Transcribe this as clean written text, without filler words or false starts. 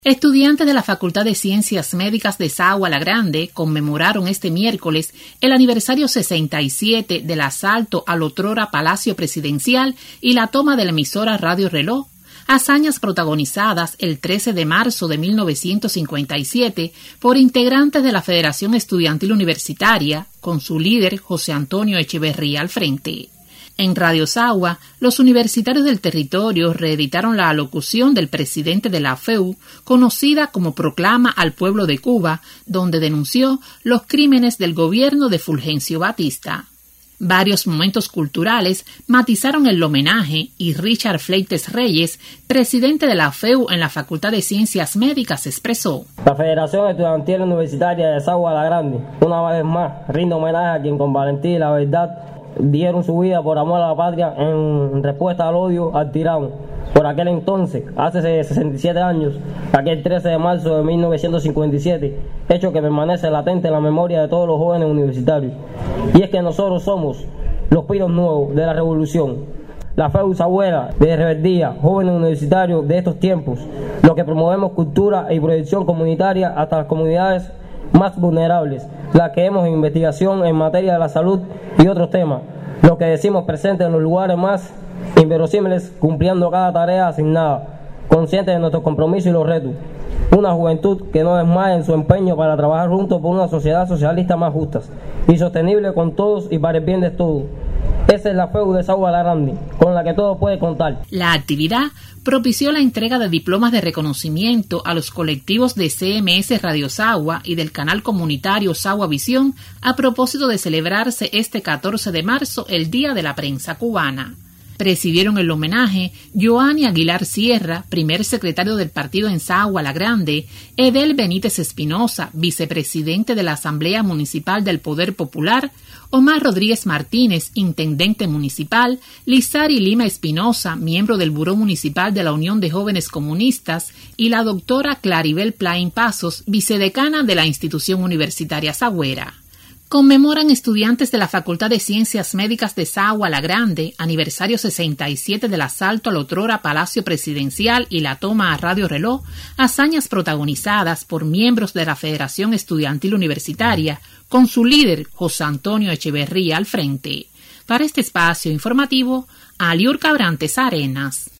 Estudiantes de la Facultad de Ciencias Médicas de Sagua La Grande conmemoraron este miércoles el aniversario 67 del asalto al otrora Palacio Presidencial y la toma de la emisora Radio Reloj, hazañas protagonizadas el 13 de marzo de 1957 por integrantes de la Federación Estudiantil Universitaria, con su líder José Antonio Echeverría al frente. En Radio Sagua, los universitarios del territorio reeditaron la alocución del presidente de la FEU, conocida como Proclama al Pueblo de Cuba, donde denunció los crímenes del gobierno de Fulgencio Batista. Varios momentos culturales matizaron el homenaje y Richard Fleites Reyes, presidente de la FEU en la Facultad de Ciencias Médicas, expresó: La Federación Estudiantil Universitaria de Sagua La Grande, una vez más, rinde homenaje a quien con valentía y la verdad dieron su vida por amor a la patria en respuesta al odio al tirano. Por aquel entonces, hace 67 años, aquel 13 de marzo de 1957, hecho que permanece latente en la memoria de todos los jóvenes universitarios. Y es que nosotros somos los piros nuevos de la revolución, la FEU Sagüera de rebeldía, jóvenes universitarios de estos tiempos, los que promovemos cultura y proyección comunitaria hasta las comunidades más vulnerables, las que hemos en investigación en materia de la salud y otros temas, lo que decimos presentes en los lugares más inverosímiles, cumpliendo cada tarea asignada, conscientes de nuestros compromisos y los retos. Una juventud que no desmaya en su empeño para trabajar juntos por una sociedad socialista más justa y sostenible con todos y para el bien de todos. Esa es la FEU de Sagua La Grande, con la que todo puede contar. La actividad propició la entrega de diplomas de reconocimiento a los colectivos de CMS Radio Sagua y del canal comunitario Sagua Visión a propósito de celebrarse este 14 de marzo el Día de la Prensa Cubana. Presidieron el homenaje Joanny Aguilar Sierra, primer secretario del partido en Sagua La Grande, Edel Benítez Espinosa, vicepresidente de la Asamblea Municipal del Poder Popular, Omar Rodríguez Martínez, intendente municipal, Lizari Lima Espinosa, miembro del Buró Municipal de la Unión de Jóvenes Comunistas, y la doctora Claribel Plain Pasos, vicedecana de la institución universitaria sagüera. Conmemoran estudiantes de la Facultad de Ciencias Médicas de Sagua La Grande, aniversario 67 del asalto al otrora Palacio Presidencial y la toma a Radio Reloj, hazañas protagonizadas por miembros de la Federación Estudiantil Universitaria, con su líder José Antonio Echeverría al frente. Para este espacio informativo, Aliur Cabrantes Arenas.